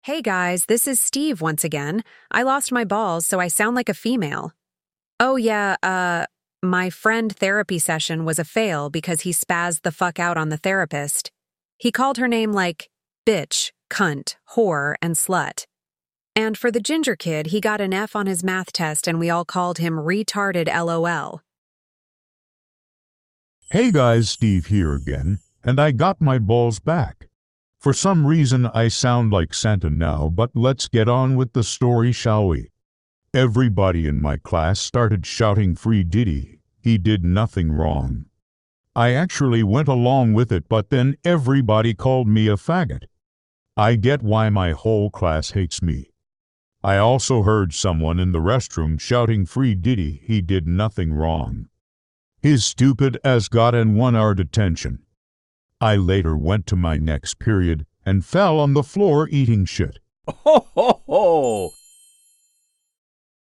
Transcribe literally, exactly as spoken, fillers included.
Hey guys, this is Steve once again. I lost my balls, so I sound like a female. Oh yeah, uh, my friend therapy session was a fail because he spazzed the fuck out on the therapist. He called her name like bitch, cunt, whore, and slut. And for the ginger kid, he got an F on his math test and we all called him retarded LOL. Hey guys, Steve here again, and I got my balls back. For some reason I sound like Santa now, but let's get on with the story, shall we? Everybody in my class started shouting "Free Diddy, he did nothing wrong." I actually went along with it, but then everybody called me a faggot. I get why my whole class hates me. I also heard someone in the restroom shouting "Free Diddy, he did nothing wrong." His stupid ass got in one hour detention. I later went to my next period and fell on the floor eating shit. Ho, ho, ho!